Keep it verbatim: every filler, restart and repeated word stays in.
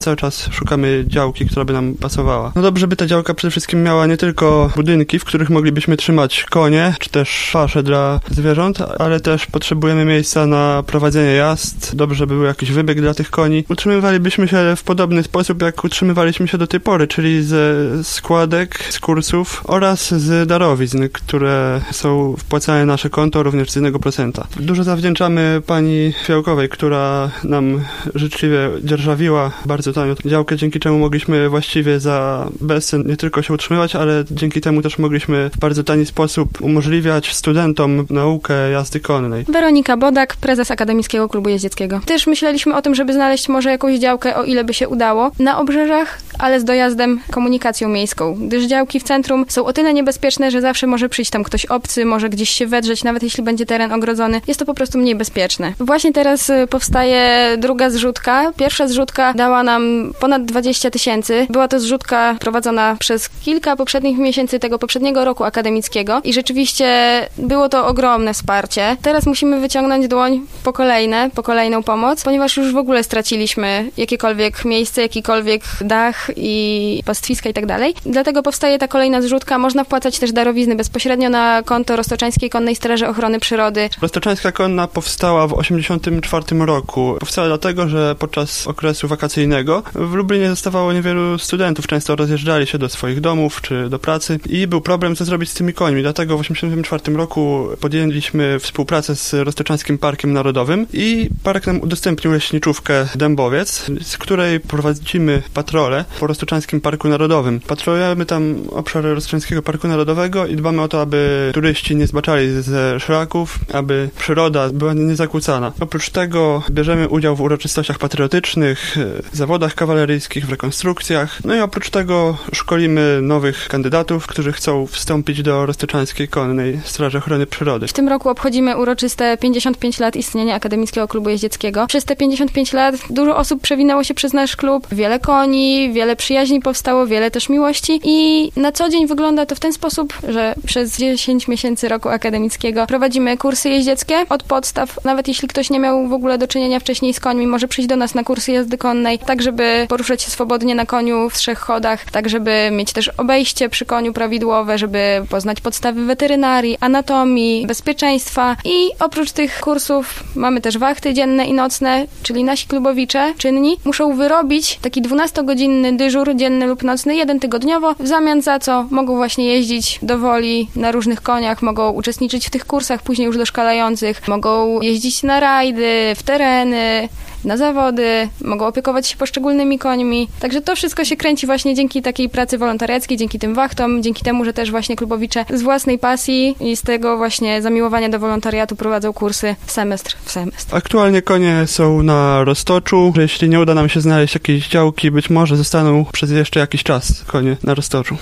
Cały czas szukamy działki, która by nam pasowała. No dobrze by ta działka przede wszystkim miała nie tylko budynki, w których moglibyśmy trzymać konie, czy też pasze dla zwierząt, ale też potrzebujemy miejsca na prowadzenie jazd. Dobrze by był jakiś wybieg dla tych koni. Utrzymywalibyśmy się w podobny sposób, jak utrzymywaliśmy się do tej pory, czyli ze składek, z kursów oraz z darowizn, które są wpłacane na nasze konto również z jednego procenta. Dużo zawdzięczamy pani Fiałkowej, która nam życzliwie dzierżawiła bardzo tanią działkę, dzięki czemu mogliśmy właściwie za bezcen nie tylko się utrzymywać, ale dzięki temu też mogliśmy w bardzo tani sposób umożliwiać studentom naukę jazdy konnej. Weronika Bodak, prezes Akademickiego Klubu Jeździeckiego. Też myśleliśmy o tym, żeby znaleźć może jakąś działkę, o ile by się udało, na obrzeżach, ale z dojazdem komunikacją miejską, gdyż działki w centrum są o tyle niebezpieczne, że zawsze może przyjść tam ktoś obcy, może gdzieś się wedrzeć, nawet jeśli będzie teren ogrodzony. Jest to po prostu mniej bezpieczne. Właśnie teraz powstaje druga zrzutka. Pierwsza zrzutka dała nam ponad dwadzieścia tysięcy. Była to zrzutka prowadzona przez kilka poprzednich miesięcy tego poprzedniego roku akademickiego i rzeczywiście było to ogromne wsparcie. Teraz musimy wyciągnąć dłoń po kolejne, po kolejną pomoc, ponieważ już w ogóle straciliśmy jakiekolwiek miejsce, jakikolwiek dach i pastwiska i tak dalej. Dlatego powstaje ta kolejna zrzutka. Można wpłacać też darowizny bezpośrednio na konto Roztoczańskiej Konnej Straży Ochrony Przyrody. Roztoczańska Konna powstała w osiemdziesiątym czwartym roku. Powstała dlatego, że podczas okresu wakacyjnego w Lublinie zostawało niewielu studentów. Często rozjeżdżali się do swoich domów czy do pracy i był problem, co zrobić z tymi końmi. Dlatego w osiemdziesiątym czwartym roku podjęliśmy współpracę z Roztoczańskim Parkiem Narodowym i park nam udostępnił leśniczówkę Dębowiec, z której prowadzimy patrole po Roztoczańskim Parku Narodowym. Patrolujemy tam obszar Roztoczańskiego Parku Narodowego i dbamy o to, aby turyści nie zbaczali ze szlaków, aby przyroda była niezakłócana. Oprócz tego bierzemy udział w uroczystościach patriotycznych, zawodach kawaleryjskich, w rekonstrukcjach. No i oprócz tego szkolimy nowych kandydatów, którzy chcą wstąpić do Roztoczańskiej Konnej Straży Ochrony Przyrody. W tym roku obchodzimy uroczyste pięćdziesiąt pięć lat istnienia Akademickiego Klubu Jeździeckiego. Przez te pięćdziesiąt pięć lat dużo osób przewinęło się przez nasz klub, wiele koni, wiele przyjaźni powstało, wiele też miłości i na co dzień wygląda to w ten sposób, że przez dziesięć miesięcy roku akademickiego prowadzimy kursy jeździeckie od podstaw. Nawet jeśli ktoś nie miał w ogóle do czynienia wcześniej z końmi, może przyjść do nas na kursy jazdy konnej, tak żeby poruszać się swobodnie na koniu w trzech chodach, tak żeby mieć też obejście przy koniu prawidłowe, żeby poznać podstawy weterynarii, anatomii, bezpieczeństwa i oprócz tych kursów mamy też wachty dzienne i nocne, czyli nasi klubowicze czynni muszą wyrobić taki dwunastogodzinny dyżur dzienny lub nocny, jeden tygodniowo, w zamian za co mogą właśnie jeździć do woli na różnych koniach, mogą uczestniczyć w tych kursach później już doszkalających, mogą jeździć na rajdy, w tereny, na zawody, mogą opiekować się poszczególnymi końmi. Także to wszystko się kręci właśnie dzięki takiej pracy wolontariackiej, dzięki tym wachtom, dzięki temu, że też właśnie klubowicze z własnej pasji i z tego właśnie zamiłowania do wolontariatu prowadzą kursy semestr w semestr. Aktualnie konie są na Roztoczu. Jeśli nie uda nam się znaleźć jakiejś działki, być może zostaną przez jeszcze jakiś czas konie na Roztoczu.